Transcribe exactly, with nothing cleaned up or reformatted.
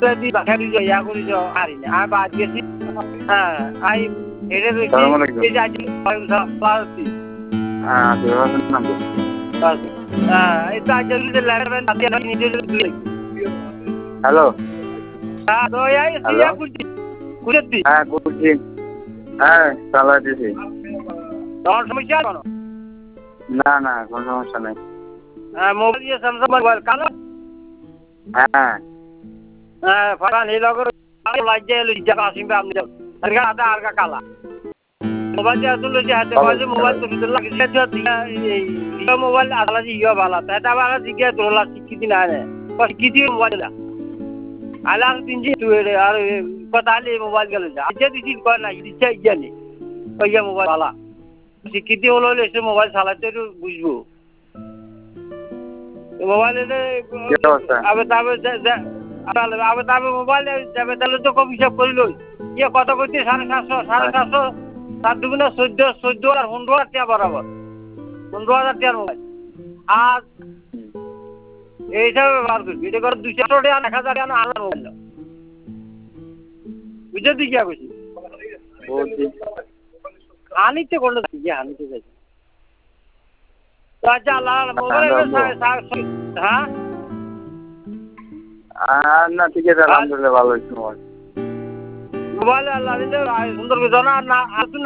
দি বাখারি যাই ইয়া করি যাও আরি না আর বাদ গেছি হ্যাঁ আই এটা দেখি এই যে পার্টি হ্যাঁ দেওয়ার নাম হ্যাঁ এটা জলদি যে লাগবে না দিয়ে নিজে দিই হ্যালো হ্যাঁ তো এই সিয়া কুটি কুটি হ্যাঁ কুটি হ্যাঁ চালা দিছি তোমার সমস্যা কোনো না না কোনো সমস্যা নাই হ্যাঁ মোবাইল দিয়ে স্যামসাং মোবাইল কালো হ্যাঁ হ্যাঁ ফারান এই লগর লাইজে এলো জায়গা আসিবে আপনি আরগা আদা আরগা কালা মোবাইল দিয়ে আসলে যে হাতে বাজে মোবাইল তো ভিতর লাগিয়ে দিয়া এই মোবাইল আদলা জি ইয়া বালা তাটা বালা দিকে তোলা শিখি না রে শিখি মোবাইল না আলার তিনজি তুই আর কথালে মোবাইল গেল যা আজ দিছি কর না ইচ্ছা জানি ওইয়া মোবাইল বালা শিখি হলো এসে মোবাইল চালাতে বুঝবো মোবাইল এ আবে তবে আবে তবে মোবাইল যাবে তাহলে তো কম হিসাব করিল ইয়ে কত করছে সাড়ে সাতশো সাড়ে সাতশো সাত দুগুণে চোদ্দ চোদ্দ আর পনেরো হাজার টাকা বরাবর পনেরো হাজার টাকার মোবাইল আর এই হিসাবে ব্যবহার করবি এটা করে দুইশো টাকা এক হাজার টাকা আলাদা মোবাইল বুঝে দিই কি করছি আনিতে করলো আনিতে যাই আচ্ছা আল্লাহ মোবাইল হ্যাঁ আর না ঠিক আছে আলহামদুলিল্লাহ ভালো হয়েছে মোবাইল মোবাইল আল্লাহ দিলে সুন্দর কিছু না